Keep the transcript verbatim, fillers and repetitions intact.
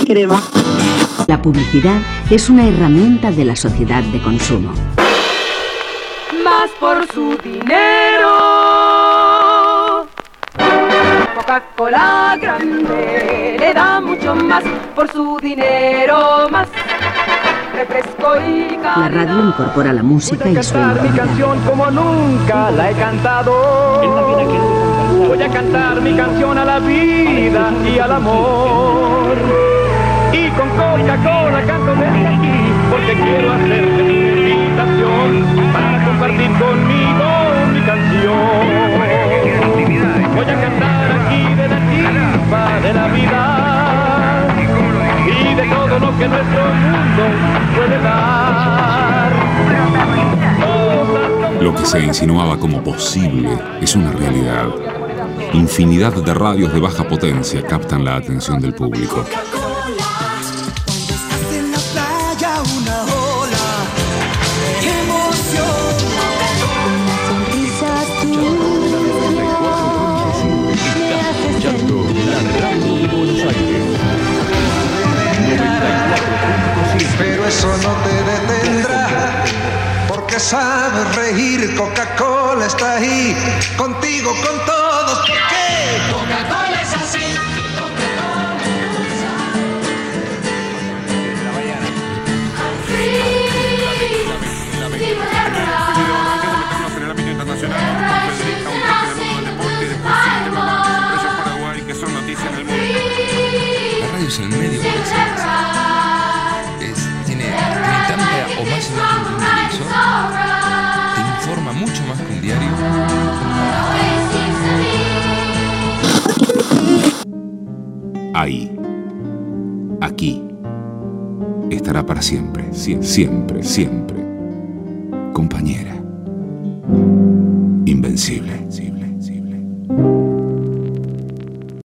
crema. La publicidad es una herramienta de la sociedad de consumo. Más por su dinero. Coca-Cola grande le da mucho más por su dinero, más refresco y calidad. La radio incorpora la música y su cantar mi canción como nunca la he cantado. Voy a cantar mi canción a la vida y al amor. Y con Coca-Cola canto desde aquí, porque quiero hacerte una invitación para compartir conmigo mi canción. Voy a cantar aquí de la chispa de la vida y de todo lo que nuestro mundo puede dar. Lo que se insinuaba como posible es una realidad. Infinidad de radios de baja potencia captan la atención del público. Pero eso no te detendrá, porque sabes reír. Coca-Cola está ahí, contigo, con todos. ¿Por qué? Coca-Cola es así. La radio es el medio por excelencia. Es, tiene, tiene tanta o más imagen que un televisor. Te informa mucho más que un diario. Ahí, aquí, estará para siempre, siempre, siempre. Compañera, invencible.